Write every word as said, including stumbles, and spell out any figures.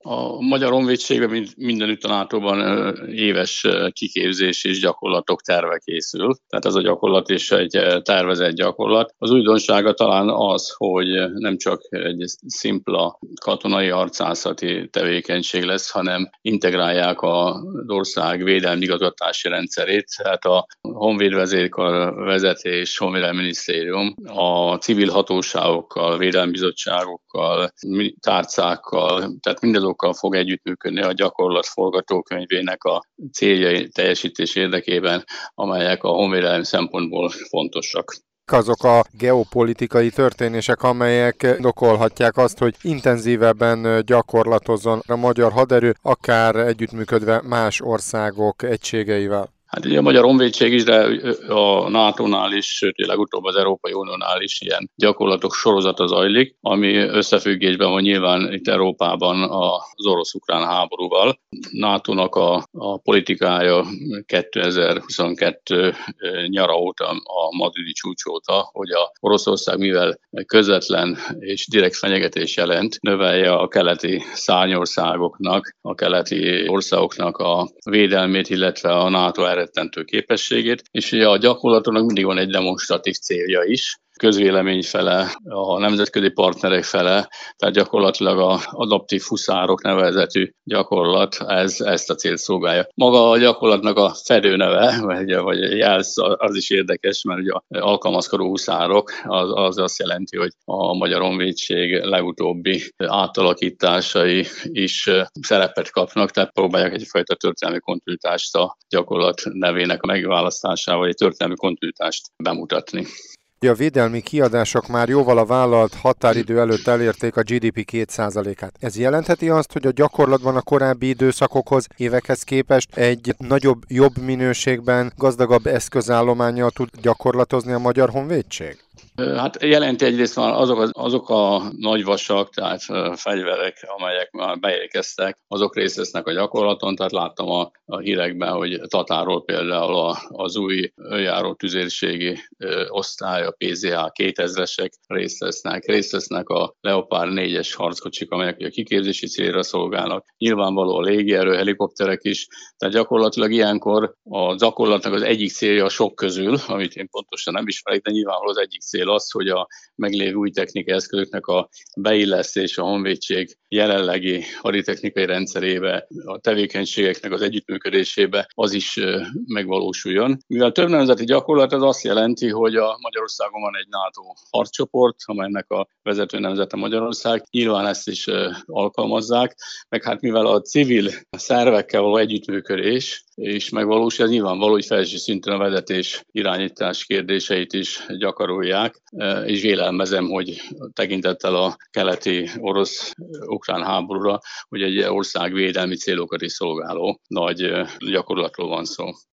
A Magyar Honvédségben, mint mindenütt a nátóban éves kiképzés és gyakorlatok terve készül. Tehát ez a gyakorlat is egy tervezett gyakorlat. Az újdonsága talán az, hogy nem csak egy szimpla katonai harcászati tevékenység lesz, hanem integrálják az ország védelmi igazgatási rendszerét. Tehát a honvédvezérkar vezetés, honvédelmi minisztérium a civil hatóságokkal, védelmi bizottságokkal, tárcákkal, tehát mindazokkal fog együttműködni a gyakorlat forgatókönyvének a céljai teljesítés érdekében, amelyek a honvédelmi szempontból fontosak. Azok a geopolitikai történések, amelyek indokolhatják azt, hogy intenzívebben gyakorlatozzon a magyar haderő, akár együttműködve más országok egységeivel. Hát ugye a Magyar Honvédség is, de a nátónál is, sőt, legutóbb az Európai Uniónál is ilyen gyakorlatok sorozata zajlik, ami összefüggésben van nyilván itt Európában az orosz-ukrán háborúval. nátónak a, a politikája kétezer-huszonkettő nyara óta, a madridi csúcs óta, hogy a Oroszország, mivel közvetlen és direkt fenyegetés jelent, növelje a keleti szárnyországoknak, a keleti országoknak a védelmét, illetve a NATO elrettentő képességét, és ugye a gyakorlatnak mindig van egy demonstratív célja is, közvélemény fele, a nemzetközi partnerek fele, tehát gyakorlatilag az adaptív huszárok nevezetű gyakorlat ez, ezt a célt szolgálja. Maga a gyakorlatnak a fedőneve, vagy, vagy jelsz, az is érdekes, mert ugye alkalmazkodó huszárok, az, az azt jelenti, hogy a Magyar Honvédség legutóbbi átalakításai is szerepet kapnak, tehát próbálják egyfajta történelmi kontinuitást a gyakorlat nevének a megválasztásával, vagy egy történelmi kontinuitást bemutatni. A védelmi kiadások már jóval a vállalt határidő előtt elérték a gé dé pé két százalékát. Ez jelentheti azt, hogy a gyakorlatban a korábbi időszakokhoz, évekhez képest egy nagyobb, jobb minőségben, gazdagabb eszközállománnyal tud gyakorlatozni a Magyar Honvédség? Hát jelenti egyrészt már azok a, azok a nagyvasak, tehát fegyverek, amelyek már beérkeztek, azok részt vesznek a gyakorlaton, tehát láttam a, a hírekben, hogy Tatáról például a, az új önjáró tüzérségi ö, osztály, a pé zé há kétezresek részt vesznek, részt vesznek a Leopard négyes harckocsik, amelyek a kiképzési célra szolgálnak, nyilvánvaló a légierő, helikopterek is, tehát gyakorlatilag ilyenkor a gyakorlatnak az egyik célja a sok közül, amit én pontosan nem ismerek, de nyilvánvaló az egyik cél az, hogy a meglévő új technikai eszközöknek a beillesztés a honvédség jelenlegi haditechnikai rendszerébe, a tevékenységeknek az együttműködésébe az is megvalósuljon. Mivel több nemzeti gyakorlat, az azt jelenti, hogy a Magyarországon van egy NATO harccsoport, amelynek a vezető nemzete Magyarország, nyilván ezt is alkalmazzák, meg hát mivel a civil szervekkel való együttműködés és megvalósul, ez nyilvánvaló, hogy felső szinten a vezetés irányítás kérdéseit is gyakorolják, és vélelmezem, hogy tekintettel a keleti orosz-ukrán háborúra, hogy egy ország védelmi célokat is szolgáló nagy gyakorlatról van szó.